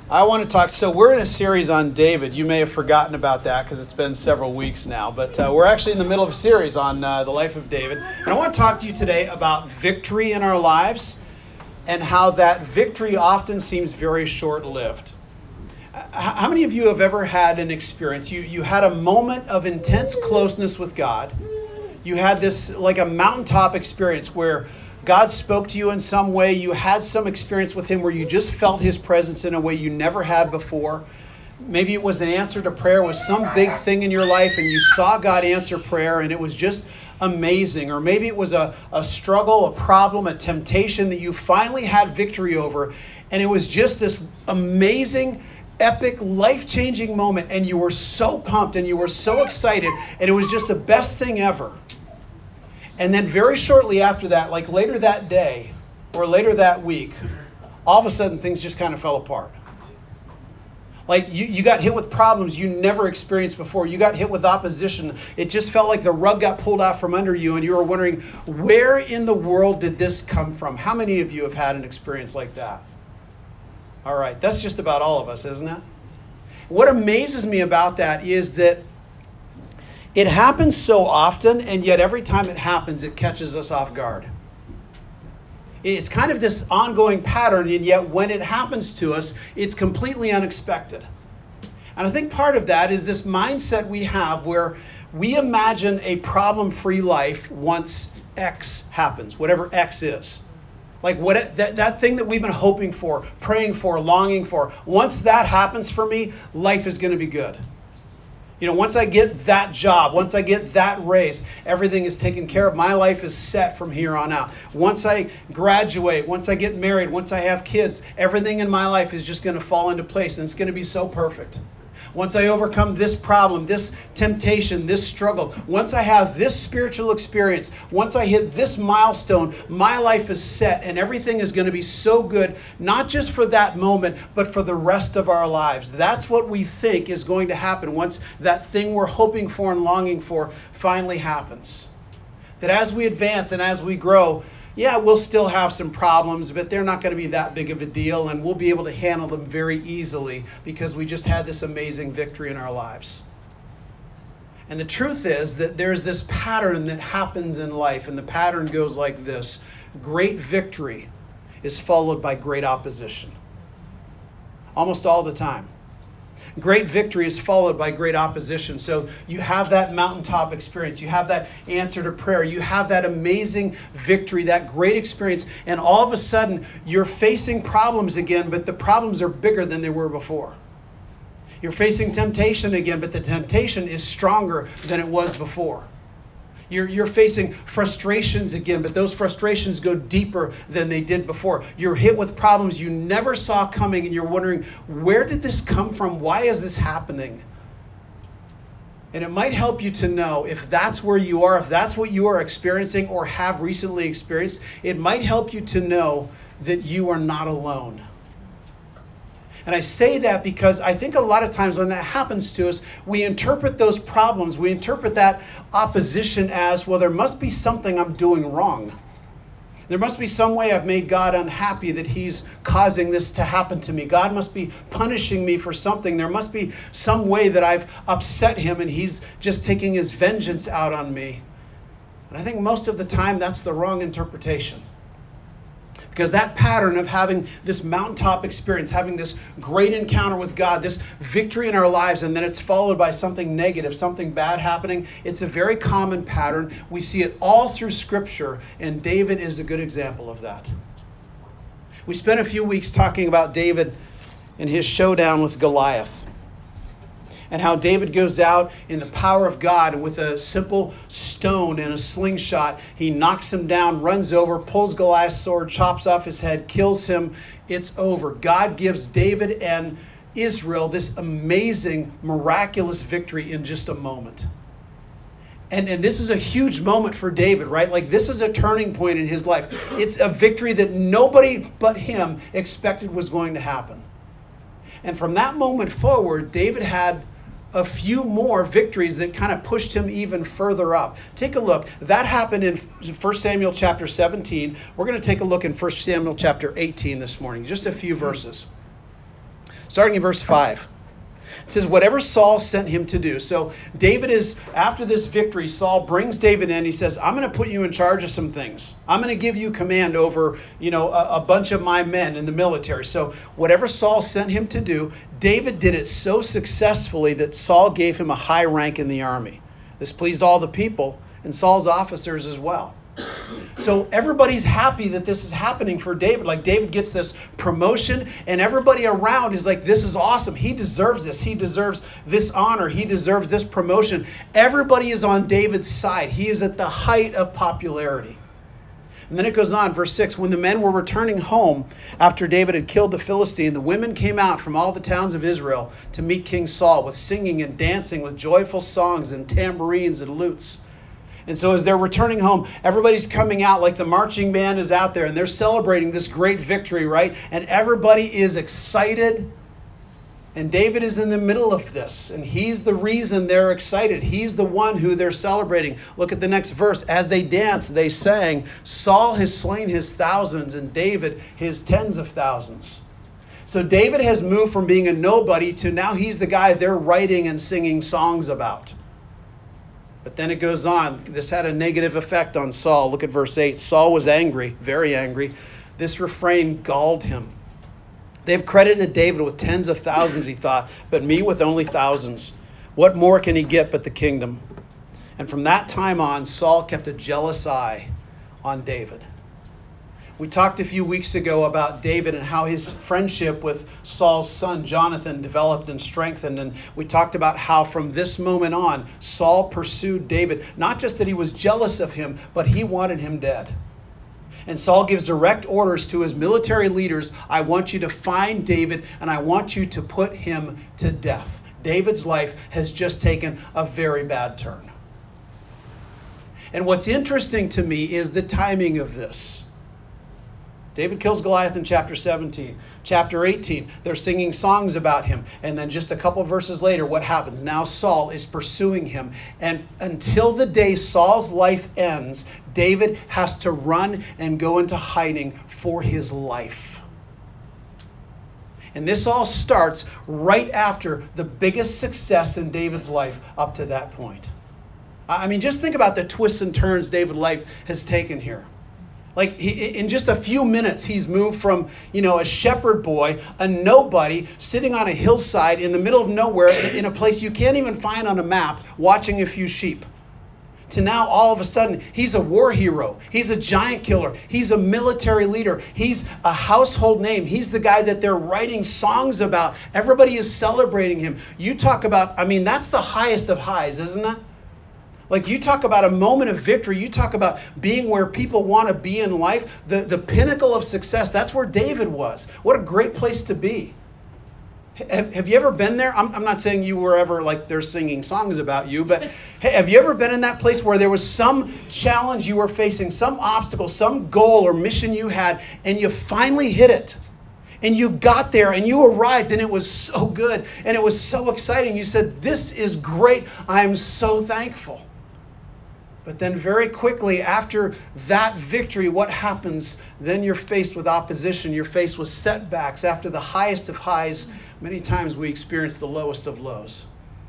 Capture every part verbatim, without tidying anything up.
I want to talk, so we're in a series on David. You may have forgotten about that because it's been several weeks now, but uh, we're actually in the middle of a series on uh, the life of David. And I want to talk to you today about victory in our lives and how that victory often seems very short-lived. How many of you have ever had an experience? You, you had a moment of intense closeness with God. You had this, like a mountaintop experience where God spoke to you in some way. You had some experience with Him where you just felt His presence in a way you never had before. Maybe it was an answer to prayer, was some big thing in your life and you saw God answer prayer and it was just amazing. Or maybe it was a, a struggle, a problem, a temptation that you finally had victory over, and it was just this amazing, epic, life-changing moment, and you were so pumped and you were so excited, and it was just the best thing ever. And then very shortly after that, like later that day or later that week, all of a sudden things just kind of fell apart. Like you, you got hit with problems you never experienced before. You got hit with opposition. It just felt like the rug got pulled out from under you and you were wondering, where in the world did this come from? How many of you have had an experience like that? All right, that's just about all of us, isn't it? What amazes me about that is that it happens so often, and yet every time it happens, it catches us off guard. It's kind of this ongoing pattern, and yet when it happens to us, it's completely unexpected. And I think part of that is this mindset we have where we imagine a problem-free life once X happens, whatever X is. Like what that, that thing that we've been hoping for, praying for, longing for. Once that happens for me, life is going to be good. You know, once I get that job, once I get that raise, everything is taken care of. My life is set from here on out. Once I graduate, once I get married, once I have kids, everything in my life is just going to fall into place and it's going to be so perfect. Once I overcome this problem, this temptation, this struggle, once I have this spiritual experience, once I hit this milestone, my life is set and everything is going to be so good, not just for that moment, but for the rest of our lives. That's what we think is going to happen once that thing we're hoping for and longing for finally happens. That as we advance and as we grow, yeah, we'll still have some problems, but they're not going to be that big of a deal, and we'll be able to handle them very easily because we just had this amazing victory in our lives. And the truth is that there's this pattern that happens in life, and the pattern goes like this. Great victory is followed by great opposition. Almost all the time. Great victory is followed by great opposition. So you have that mountaintop experience. You have that answer to prayer. You have that amazing victory, that great experience. And all of a sudden, you're facing problems again, but the problems are bigger than they were before. You're facing temptation again, but the temptation is stronger than it was before. You're, you're facing frustrations again, but those frustrations go deeper than they did before. You're hit with problems you never saw coming, and you're wondering, where did this come from? Why is this happening? And it might help you to know if that's where you are, if that's what you are experiencing or have recently experienced, it might help you to know that you are not alone. And I say that because I think a lot of times when that happens to us, we interpret those problems, we interpret that opposition as, well, there must be something I'm doing wrong. There must be some way I've made God unhappy that He's causing this to happen to me. God must be punishing me for something. There must be some way that I've upset Him and He's just taking His vengeance out on me. And I think most of the time that's the wrong interpretation. Because that pattern of having this mountaintop experience, having this great encounter with God, this victory in our lives, and then it's followed by something negative, something bad happening, it's a very common pattern. We see it all through Scripture, and David is a good example of that. We spent a few weeks talking about David and his showdown with Goliath. And how David goes out in the power of God with a simple stone and a slingshot. He knocks him down, runs over, pulls Goliath's sword, chops off his head, kills him. It's over. God gives David and Israel this amazing, miraculous victory in just a moment. And, and this is a huge moment for David, right? Like this is a turning point in his life. It's a victory that nobody but him expected was going to happen. And from that moment forward, David had a few more victories that kind of pushed him even further up. Take a look. That happened in First Samuel chapter seventeen. We're going to take a look in First Samuel chapter eighteen this morning, just a few verses. starting in verse five. It says, whatever Saul sent him to do. So David is, after this victory, Saul brings David in. He says, I'm going to put you in charge of some things. I'm going to give you command over, you know, a, a bunch of my men in the military. So whatever Saul sent him to do, David did it so successfully that Saul gave him a high rank in the army. This pleased all the people and Saul's officers as well. So everybody's happy that this is happening for David. Like David gets this promotion and everybody around is like, this is awesome. He deserves this. He deserves this honor. He deserves this promotion. Everybody is on David's side. He is at the height of popularity. And then it goes on, verse six, when the men were returning home after David had killed the Philistine, the women came out from all the towns of Israel to meet King Saul with singing and dancing, with joyful songs and tambourines and lutes. And so as they're returning home, everybody's coming out like the marching band is out there and they're celebrating this great victory, right? And everybody is excited. And David is in the middle of this. And he's the reason they're excited. He's the one who they're celebrating. Look at the next verse. As they danced, they sang, Saul has slain his thousands and David his tens of thousands. So David has moved from being a nobody to now he's the guy they're writing and singing songs about. But then it goes on. This had a negative effect on Saul. Look at verse eight. Saul was angry, very angry. This refrain galled him. They've credited David with tens of thousands, he thought, but me with only thousands. What more can he get but the kingdom? And from that time on, Saul kept a jealous eye on David. We talked a few weeks ago about David and how his friendship with Saul's son Jonathan developed and strengthened. And we talked about how from this moment on, Saul pursued David. Not just that he was jealous of him, but he wanted him dead. And Saul gives direct orders to his military leaders. I want you to find David and I want you to put him to death. David's life has just taken a very bad turn. And what's interesting to me is the timing of this. David kills Goliath in chapter seventeen. Chapter eighteen, they're singing songs about him. And then just a couple verses later, what happens? Now Saul is pursuing him. And until the day Saul's life ends, David has to run and go into hiding for his life. And this all starts right after the biggest success in David's life up to that point. I mean, just think about the twists and turns David's life has taken here. Like he, in just a few minutes, he's moved from, you know, a shepherd boy, a nobody, sitting on a hillside in the middle of nowhere in a place you can't even find on a map, watching a few sheep, to now all of a sudden, he's a war hero. He's a giant killer. He's a military leader. He's a household name. He's the guy that they're writing songs about. Everybody is celebrating him. You talk about, I mean, that's the highest of highs, isn't it? Like you talk about a moment of victory, you talk about being where people want to be in life, the, the pinnacle of success, that's where David was. What a great place to be. Have, have you ever been there? I'm, I'm not saying you were ever like they're singing songs about you, but have you ever been in that place where there was some challenge you were facing, some obstacle, some goal or mission you had, and you finally hit it? And you got there and you arrived and it was so good and it was so exciting. You said, this is great. I am so thankful. But then very quickly after that victory, what happens? Then you're faced with opposition. You're faced with setbacks. After the highest of highs, many times we experience the lowest of lows.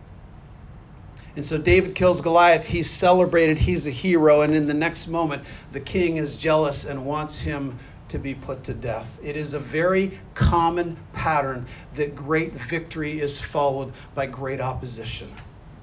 And so David kills Goliath. He's celebrated. He's a hero. And in the next moment, the king is jealous and wants him to be put to death. It is a very common pattern that great victory is followed by great opposition.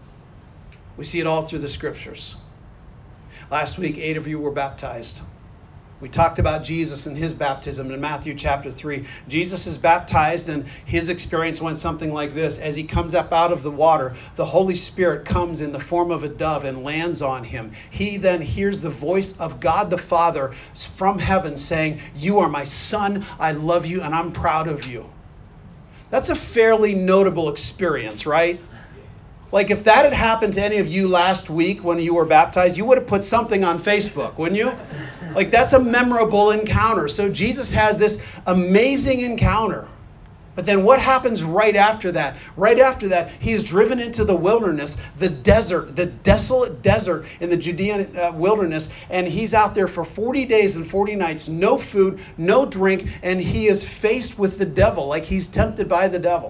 We see it all through the scriptures. Last week, eight of you were baptized. We talked about Jesus and his baptism in Matthew chapter three. Jesus is baptized and his experience went something like this. As he comes up out of the water, the Holy Spirit comes in the form of a dove and lands on him. He then hears the voice of God the Father from heaven saying, "You are my son, I love you, and I'm proud of you." That's a fairly notable experience, right? Like if that had happened to any of you last week when you were baptized, you would have put something on Facebook, wouldn't you? Like that's a memorable encounter. So Jesus has this amazing encounter. But then what happens right after that? Right after that, he is driven into the wilderness, the desert, the desolate desert in the Judean uh, wilderness. And he's out there for forty days and forty nights, no food, no drink. And he is faced with the devil, like he's tempted by the devil.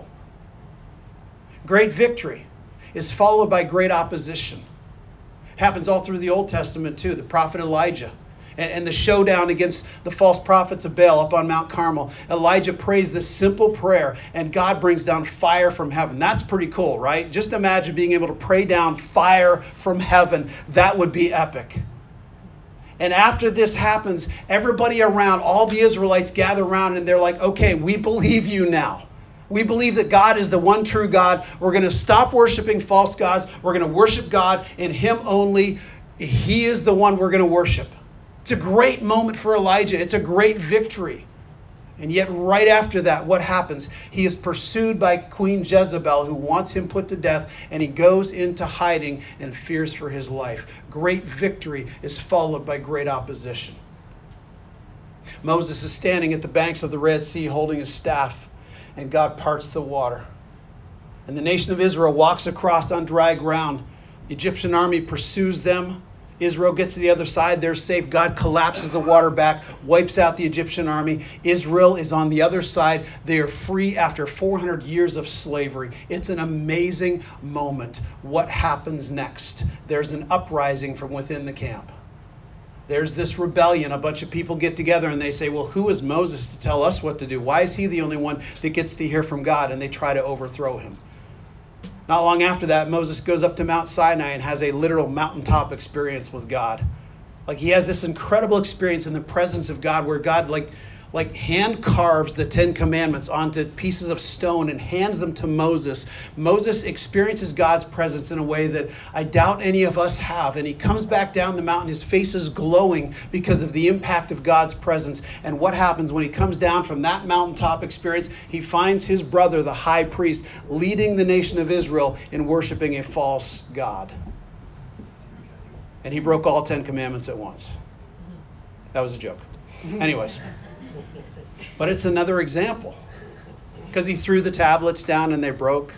Great victory is followed by great opposition. It happens all through the Old Testament too. The prophet Elijah. And the showdown against the false prophets of Baal up on Mount Carmel. Elijah prays this simple prayer and God brings down fire from heaven. That's pretty cool, right? Just imagine being able to pray down fire from heaven. That would be epic. And after this happens, everybody around, all the Israelites gather around and they're like, okay, we believe you now. We believe that God is the one true God. We're going to stop worshiping false gods. We're going to worship God in Him only. He is the one we're going to worship. It's a great moment for Elijah. It's a great victory. And yet right after that, what happens? He is pursued by Queen Jezebel, who wants him put to death, and he goes into hiding and fears for his life. Great victory is followed by great opposition. Moses is standing at the banks of the Red Sea holding his staff, and God parts the water. And the nation of Israel walks across on dry ground. The Egyptian army pursues them. Israel gets to the other side. They're safe. God collapses the water back, wipes out the Egyptian army. Israel is on the other side. They are free after four hundred years of slavery. It's an amazing moment. What happens next? There's an uprising from within the camp. There's this rebellion. A bunch of people get together and they say, well, who is Moses to tell us what to do? Why is he the only one that gets to hear from God? And they try to overthrow him. Not long after that, Moses goes up to Mount Sinai and has a literal mountaintop experience with God. Like he has this incredible experience in the presence of God where God like, like hand carves the Ten Commandments onto pieces of stone and hands them to Moses. Moses experiences God's presence in a way that I doubt any of us have. And he comes back down the mountain. His face is glowing because of the impact of God's presence. And what happens when he comes down from that mountaintop experience? He finds his brother, the high priest, leading the nation of Israel in worshiping a false god. And he broke all Ten Commandments at once. That was a joke. Anyways. But it's another example. Because he threw the tablets down and they broke.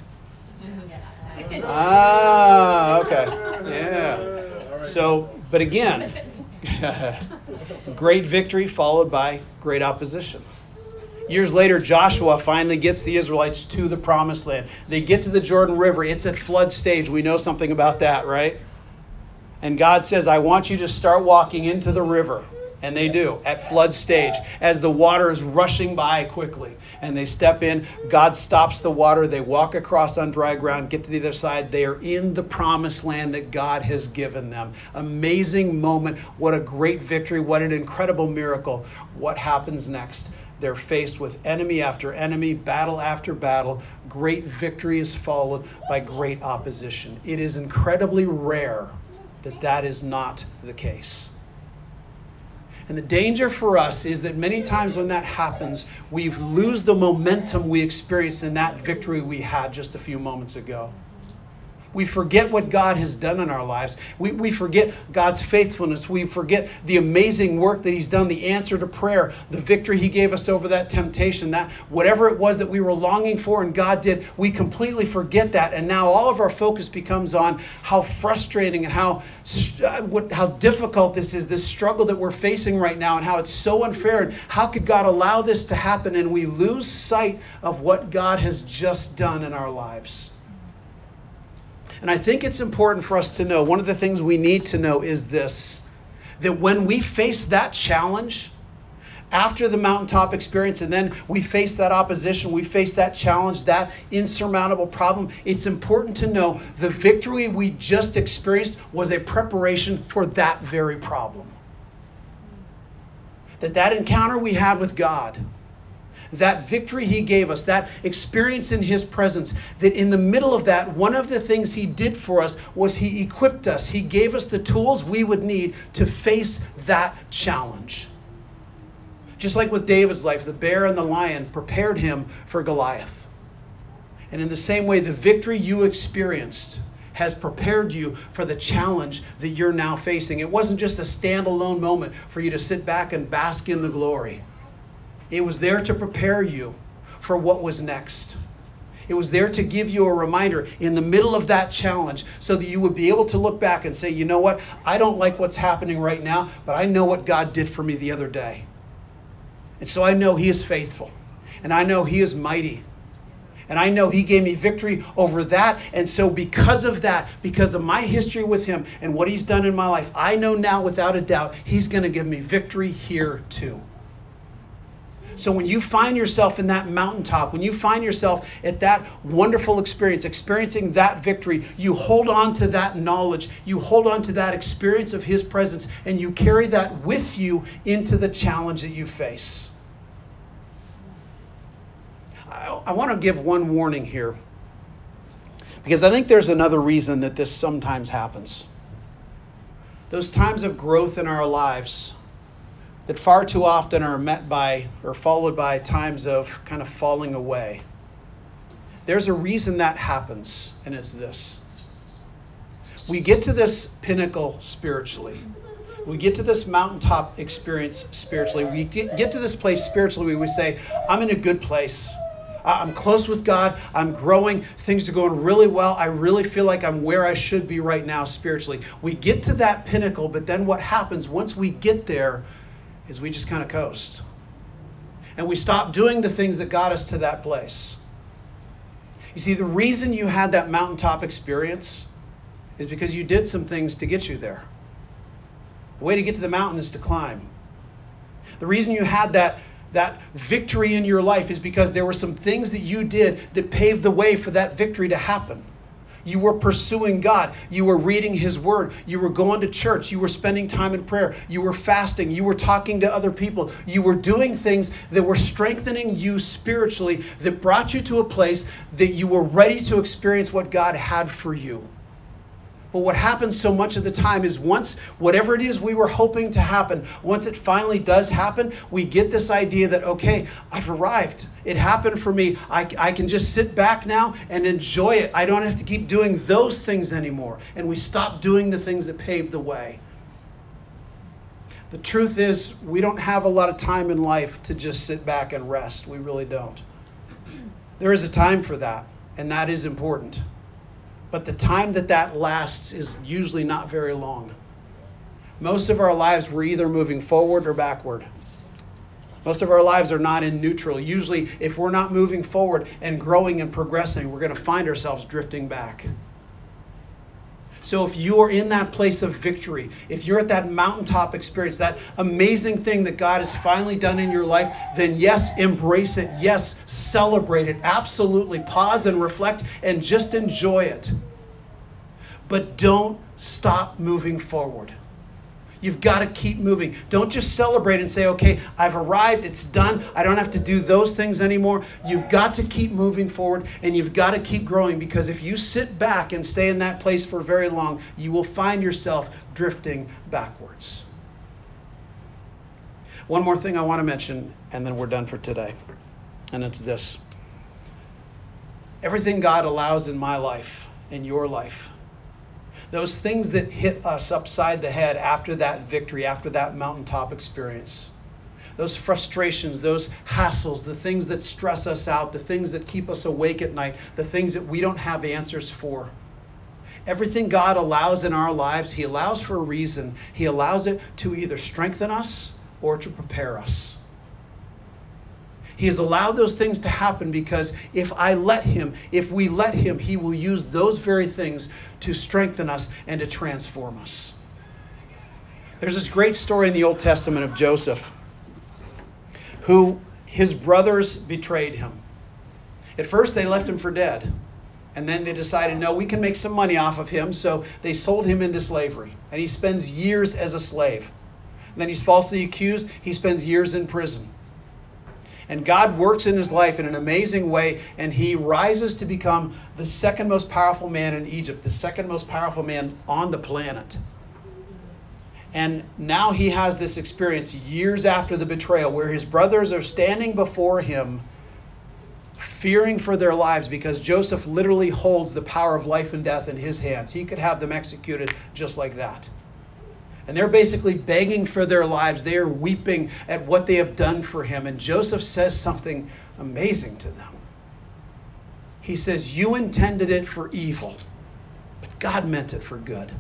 Ah, okay. Yeah. So, but again, great victory followed by great opposition. Years later, Joshua finally gets the Israelites to the promised land. They get to the Jordan River. It's at flood stage. We know something about that, right? And God says, I want you to start walking into the river. And they do, at flood stage, as the water is rushing by quickly. And they step in, God stops the water, they walk across on dry ground, get to the other side. They are in the promised land that God has given them. Amazing moment. What a great victory. What an incredible miracle. What happens next? They're faced with enemy after enemy, battle after battle. Great victory is followed by great opposition. It is incredibly rare that that is not the case. And the danger for us is that many times when that happens, we lose the momentum we experienced in that victory we had just a few moments ago. We forget what God has done in our lives. We, we forget God's faithfulness. We forget the amazing work that He's done, the answer to prayer, the victory He gave us over that temptation, that whatever it was that we were longing for and God did, we completely forget that. And now all of our focus becomes on how frustrating and how, uh, what, how difficult this is, this struggle that we're facing right now and how it's so unfair. And how could God allow this to happen? And we lose sight of what God has just done in our lives. And I think it's important for us to know, one of the things we need to know is this, that when we face that challenge, after the mountaintop experience, and then we face that opposition, we face that challenge, that insurmountable problem, it's important to know the victory we just experienced was a preparation for that very problem. That that encounter we had with God, that victory He gave us, that experience in His presence, that in the middle of that, one of the things He did for us was He equipped us. He gave us the tools we would need to face that challenge. Just like with David's life, the bear and the lion prepared him for Goliath. And in the same way, the victory you experienced has prepared you for the challenge that you're now facing. It wasn't just a standalone moment for you to sit back and bask in the glory. It was there to prepare you for what was next. It was there to give you a reminder in the middle of that challenge so that you would be able to look back and say, you know what? I don't like what's happening right now, but I know what God did for me the other day. And so I know He is faithful. And I know He is mighty. And I know He gave me victory over that. And so because of that, because of my history with Him and what He's done in my life, I know now without a doubt He's going to give me victory here too. So when you find yourself in that mountaintop, when you find yourself at that wonderful experience, experiencing that victory, you hold on to that knowledge, you hold on to that experience of His presence, and you carry that with you into the challenge that you face. I, I want to give one warning here, because I think there's another reason that this sometimes happens. Those times of growth in our lives that far too often are met by or followed by times of kind of falling away. There's a reason that happens, and it's this. We get to this pinnacle spiritually. We get to this mountaintop experience spiritually. We get to this place spiritually where we say, I'm in a good place. I'm close with God. I'm growing. Things are going really well. I really feel like I'm where I should be right now spiritually. We get to that pinnacle, but then what happens once we get there is we just kind of coast. And we stop doing the things that got us to that place. You see, the reason you had that mountaintop experience is because you did some things to get you there. The way to get to the mountain is to climb. The reason you had that, that victory in your life is because there were some things that you did that paved the way for that victory to happen. You were pursuing God. You were reading His Word. You were going to church. You were spending time in prayer. You were fasting. You were talking to other people. You were doing things that were strengthening you spiritually, that brought you to a place that you were ready to experience what God had for you. But what happens so much of the time is once whatever it is we were hoping to happen, once it finally does happen, we get this idea that, okay, I've arrived. It happened for me. I, I can just sit back now and enjoy it. I don't have to keep doing those things anymore. And we stop doing the things that paved the way. The truth is, we don't have a lot of time in life to just sit back and rest. We really don't. There is a time for that, and that is important. But the time that that lasts is usually not very long. Most of our lives, we're either moving forward or backward. Most of our lives are not in neutral. Usually, if we're not moving forward and growing and progressing, we're going to find ourselves drifting back. So if you are in that place of victory, if you're at that mountaintop experience, that amazing thing that God has finally done in your life, then yes, embrace it. Yes, celebrate it. Absolutely. Pause and reflect and just enjoy it. But don't stop moving forward. You've got to keep moving. Don't just celebrate and say, okay, I've arrived, it's done. I don't have to do those things anymore. You've got to keep moving forward, and you've got to keep growing, because if you sit back and stay in that place for very long, you will find yourself drifting backwards. One more thing I want to mention, and then we're done for today, and it's this. Everything God allows in my life, in your life, those things that hit us upside the head after that victory, after that mountaintop experience, those frustrations, those hassles, the things that stress us out, the things that keep us awake at night, the things that we don't have answers for. Everything God allows in our lives, He allows for a reason. He allows it to either strengthen us or to prepare us. He has allowed those things to happen because if I let Him, if we let Him, He will use those very things to strengthen us and to transform us. There's this great story in the Old Testament of Joseph, who his brothers betrayed him. At first they left him for dead, and then they decided, no, we can make some money off of him, so they sold him into slavery, and he spends years as a slave. And then he's falsely accused, he spends years in prison. And God works in his life in an amazing way, and he rises to become the second most powerful man in Egypt, the second most powerful man on the planet. And now he has this experience years after the betrayal where his brothers are standing before him fearing for their lives because Joseph literally holds the power of life and death in his hands. He could have them executed just like that. And they're basically begging for their lives. They are weeping at what they have done for him. And Joseph says something amazing to them. He says, you intended it for evil, but God meant it for good.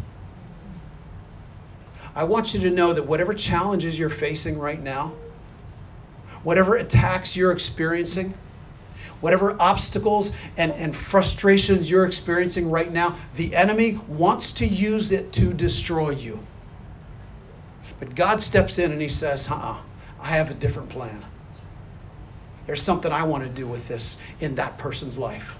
I want you to know that whatever challenges you're facing right now, whatever attacks you're experiencing, whatever obstacles and, and frustrations you're experiencing right now, the enemy wants to use it to destroy you. But God steps in and he says, uh-uh, I have a different plan. There's something I want to do with this in that person's life.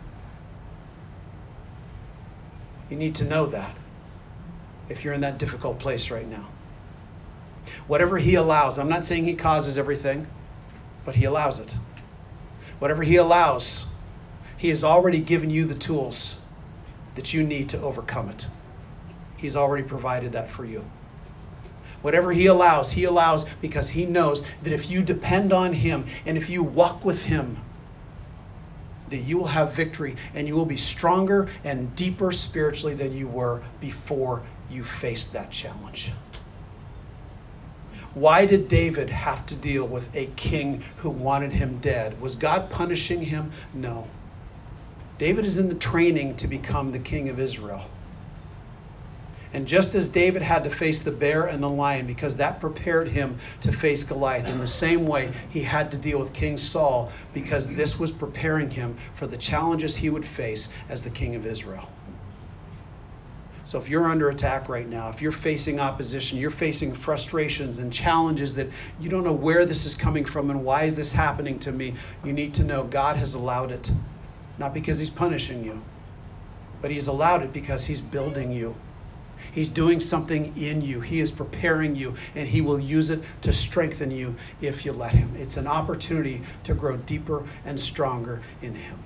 You need to know that if you're in that difficult place right now. Whatever he allows, I'm not saying he causes everything, but he allows it. Whatever he allows, he has already given you the tools that you need to overcome it. He's already provided that for you. Whatever he allows, he allows because he knows that if you depend on him and if you walk with him, that you will have victory and you will be stronger and deeper spiritually than you were before you faced that challenge. Why did David have to deal with a king who wanted him dead? Was God punishing him? No. David is in the training to become the king of Israel. And just as David had to face the bear and the lion because that prepared him to face Goliath, in the same way he had to deal with King Saul because this was preparing him for the challenges he would face as the king of Israel. So if you're under attack right now, if you're facing opposition, you're facing frustrations and challenges that you don't know where this is coming from and why is this happening to me, you need to know God has allowed it. Not because he's punishing you, but he's allowed it because he's building you. He's doing something in you. He is preparing you, and he will use it to strengthen you if you let him. It's an opportunity to grow deeper and stronger in him.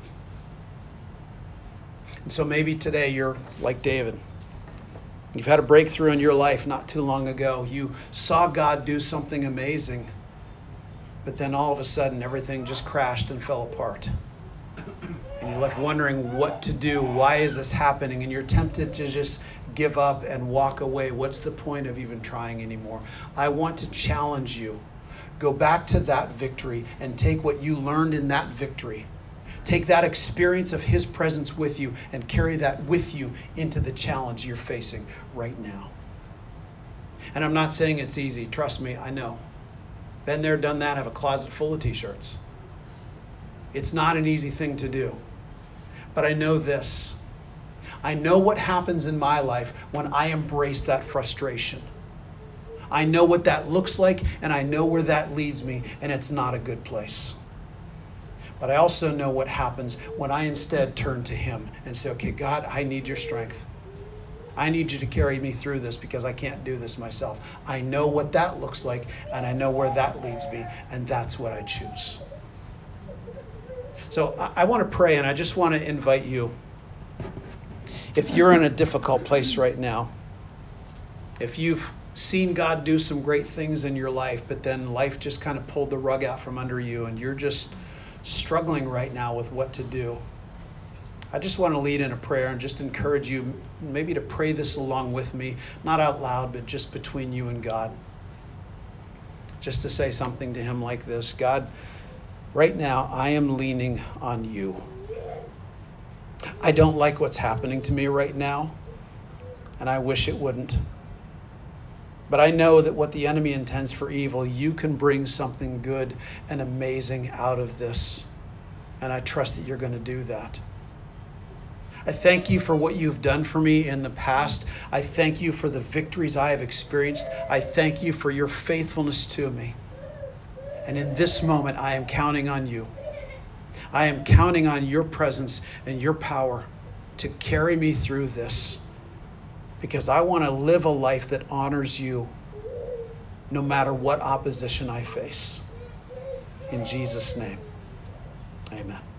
And so maybe today you're like David. You've had a breakthrough in your life not too long ago. You saw God do something amazing, but then all of a sudden everything just crashed and fell apart. And you're left wondering what to do. Why is this happening? And you're tempted to just give up and walk away. What's the point of even trying anymore? I want to challenge you. Go back to that victory and take what you learned in that victory. Take that experience of his presence with you and carry that with you into the challenge you're facing right now. And I'm not saying it's easy. Trust me, I know. Been there, done that, have a closet full of t-shirts. It's not an easy thing to do. But I know this. I know what happens in my life when I embrace that frustration. I know what that looks like, and I know where that leads me, and it's not a good place. But I also know what happens when I instead turn to him and say, okay, God, I need your strength. I need you to carry me through this because I can't do this myself. I know what that looks like, and I know where that leads me, and that's what I choose. So I, I want to pray, and I just want to invite you. If you're in a difficult place right now, if you've seen God do some great things in your life, but then life just kind of pulled the rug out from under you and you're just struggling right now with what to do, I just want to lead in a prayer and just encourage you maybe to pray this along with me, not out loud, but just between you and God. Just to say something to him like this: God, right now I am leaning on you. I don't like what's happening to me right now, and I wish it wouldn't. But I know that what the enemy intends for evil, you can bring something good and amazing out of this. And I trust that you're going to do that. I thank you for what you've done for me in the past. I thank you for the victories I have experienced. I thank you for your faithfulness to me. And in this moment, I am counting on you. I am counting on your presence and your power to carry me through this, because I want to live a life that honors you no matter what opposition I face. In Jesus' name, amen.